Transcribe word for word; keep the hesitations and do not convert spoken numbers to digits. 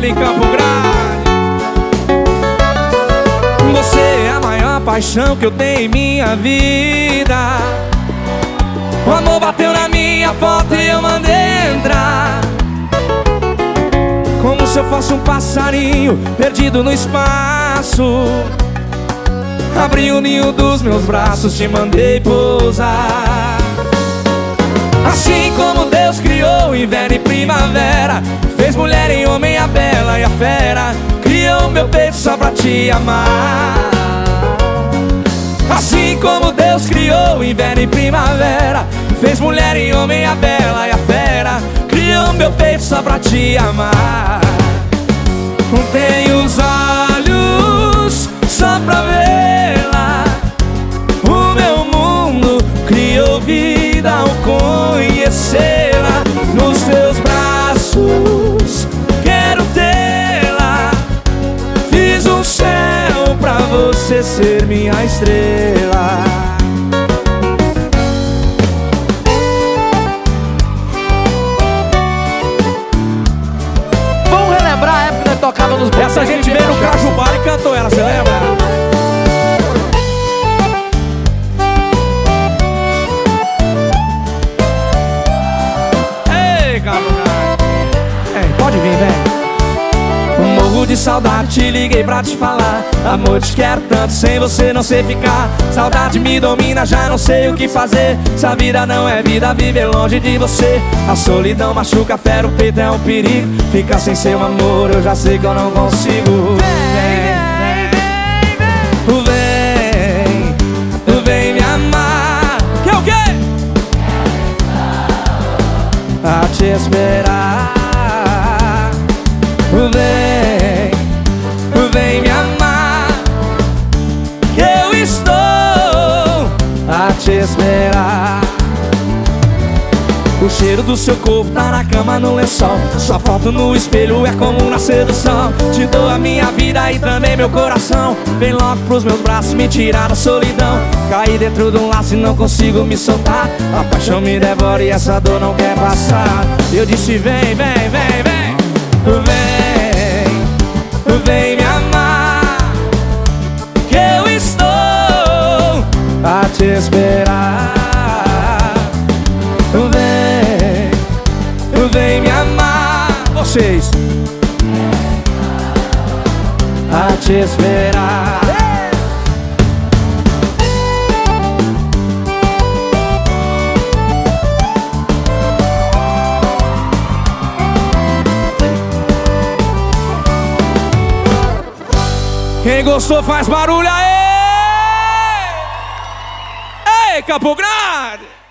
ele em Campo Grande. Você é a maior paixão que eu tenho em minha vida. O amor bateu na minha porta e eu mandei entrar, como se eu fosse um passarinho perdido no espaço. Abri o ninho dos meus braços, te mandei pousar. Assim como Deus criou o inverno e primavera, fez mulher em homem, a bela e a fera, criou meu peito só pra te amar. Assim como Deus criou o inverno e primavera, fez mulher em homem, a bela e a fera, criou meu peito só pra te amar. Tenho os olhos só pra vê-la, o meu mundo criou vida ao conhecê-la. Nos teus braços quero tê-la, fiz um céu pra você ser minha estrela. Vamos relembrar a época que tocava nos botecos. Essa gente veio no Cajubara e cantou ela, você lembra? Ei, Cajubara. É, pode vir, vem. Morro de saudade, te liguei pra te falar. Amor, te quero tanto, sem você não sei ficar. Saudade me domina, já não sei o que fazer. Se a vida não é vida, viver longe de você. A solidão machuca, fera o peito, é um perigo. Ficar sem seu amor, eu já sei que eu não consigo. Vem, vem, vem, vem me amar. Que é o quê? A te esperar. Vem, vem me amar, que eu estou a te esperar. O cheiro do seu corpo tá na cama, no lençol. Sua foto no espelho é como na sedução. Te dou a minha vida e também meu coração. Vem logo pros meus braços me tirar da solidão. Caí dentro de um laço e não consigo me soltar. A paixão me devora e essa dor não quer passar. Eu disse vem, vem, vem, vem. Vem, vem me amar, que eu estou a te esperar. Vem, vem me amar, vocês, a te esperar. Quem gostou faz barulho aí! Ei, Campo Grande!